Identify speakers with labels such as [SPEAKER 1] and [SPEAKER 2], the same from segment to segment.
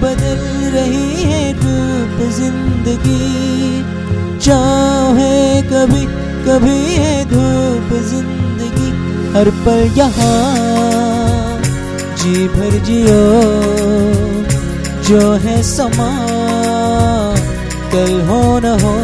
[SPEAKER 1] बदल रही है रूप जिंदगी, छाँव है कभी कभी है धूप जिंदगी। हर पल यहाँ जी भर जियो, जो है समा कल हो न हो।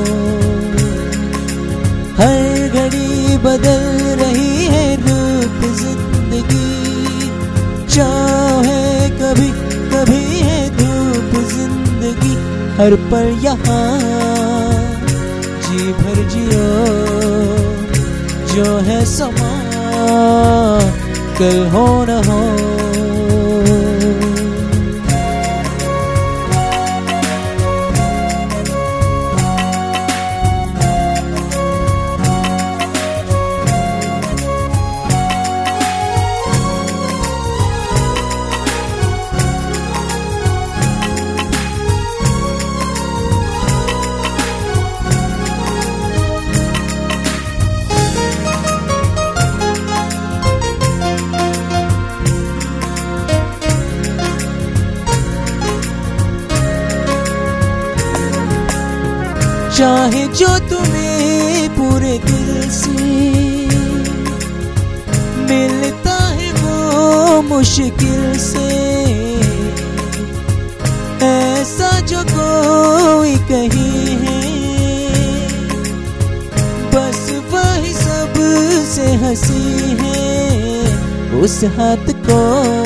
[SPEAKER 1] हर घड़ी बदल रही है रूप जिंदगी, छाँव है कभी कभी है धूप जिंदगी। हर पल यहाँ जी भर जियो, जो है समा कल हो न हो। चाहे जो तुम्हें पूरे दिल से मिलता है वो मुश्किल से, ऐसा जो कोई कहीं है बस वही सबसे हंसी है। उस हाथ को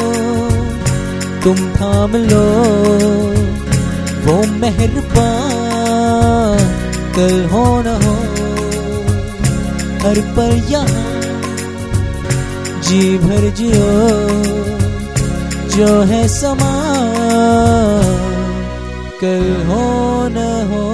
[SPEAKER 1] तुम थाम लो, वो मेहरबान कल हो न हो। हर पल यहाँ जी भर जियो, जो है समा कल हो न हो।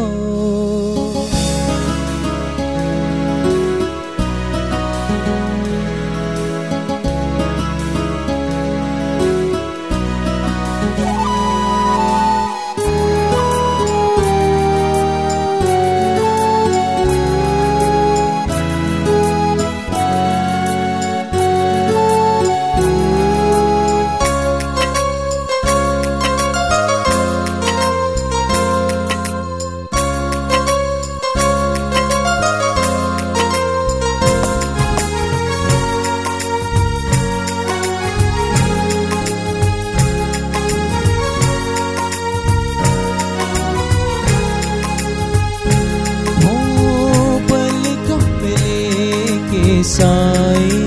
[SPEAKER 1] साई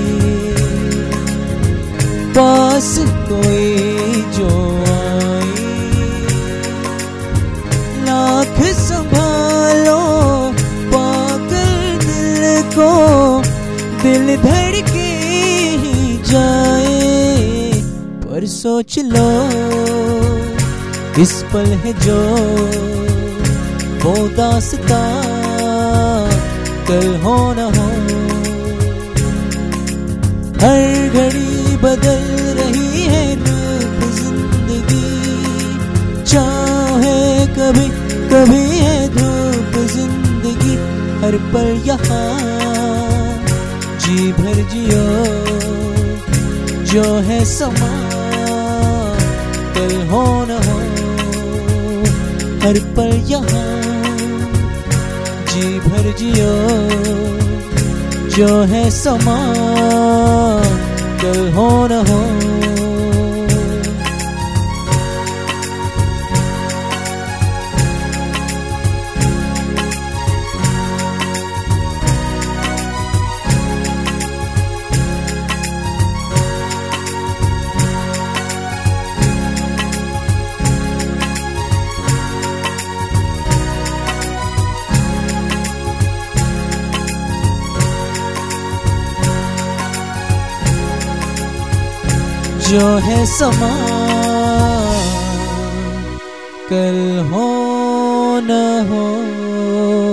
[SPEAKER 1] पास कोई जो आए, लाख संभालो पागल दिल को, दिल धड़के ही जाए। पर सोच लो इस पल है जो वो दास्तां कल हो न हो। हर घड़ी बदल रही है रूप जिंदगी, छाँव है कभी कभी है धूप जिंदगी। हर पल यहाँ जी भर जियो, जो है समा कल हो न हो। हर पल यहाँ जी भर जियो, जो है समा कल हो न हो। जो है समा कल हो न हो।